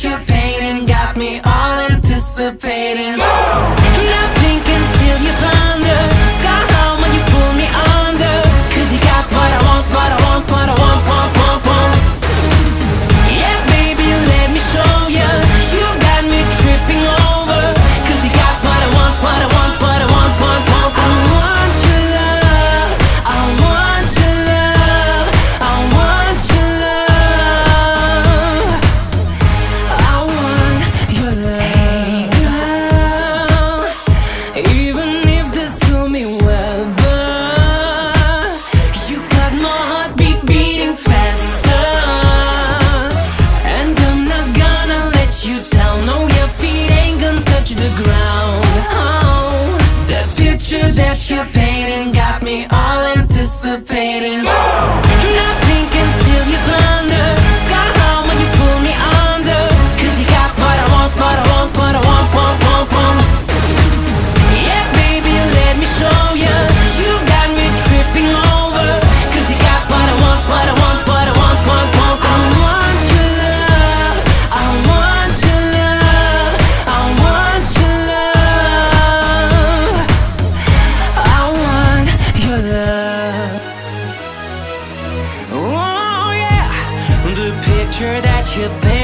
that you're painting got me all anticipating. Nothing can steal your thunder. Sky high when you pull me under. 'Cause you got what I want, what I want, what I want, want, want, want. Yeah, baby, let me show ya. You got me tripping over. 'Cause you got what I want, what I want, what I want, want, want, want. I want your love, I want your love, I want your love, I want your love. Hey girl, even if there's stormy weather, you got my heartbeat beating faster. And I'm not gonna let you down. No, your feet ain't gonna touch the ground. Oh, that picture that you're painting got me all anticipating. Nothing can steal your thunder. Sky high when you pull me under. 'Cause you got what I want, what I want, what I want, want, want, want. Yeah, baby, let me show ya. You got me tripping over. 'Cause you got what I want, what I want, what I want, want, want, want. I want your love, I want your love, I want your love, I want your love. Oh yeah, the picture that you paint